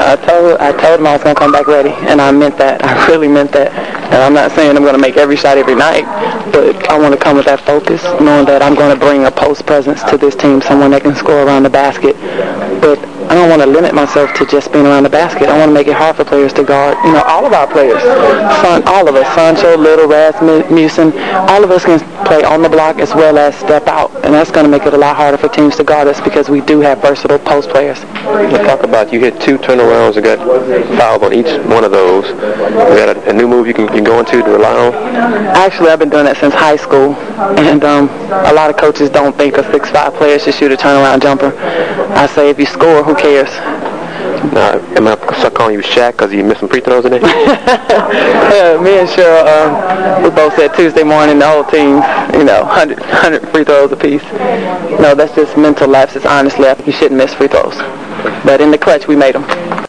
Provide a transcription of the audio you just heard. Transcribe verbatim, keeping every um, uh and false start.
I told I told him I was going to come back ready, and I meant that. I really meant that. And I'm not saying I'm going to make every shot every night, but I want to come with that focus, knowing that I'm going to bring a post presence to this team, someone that can score around the basket. But I don't want to limit myself to just being around the basket. I want to make it hard for players to guard. You know, all of our players, Son, all of us, Sancho, Little, Rasmussen, all of us can play on the block as well as step out, and that's going to make it a lot harder for teams to guard us because we do have versatile post players. Let's talk about you hit two turnarounds and got fouled on each one of those. You got a, a new move you can, you can go into to rely on? Actually, I've been doing that since high school, and um, a lot of coaches don't think a six five player should shoot a turnaround jumper. I say if you score, who cares? Now, am I start calling you Shaq because you missed some free throws in there? Yeah, me and Cheryl, um, we both said Tuesday morning, the whole team, you know, one hundred, one hundred free throws apiece. No, that's just mental lapses, honestly. You shouldn't miss free throws. But in the clutch, we made them.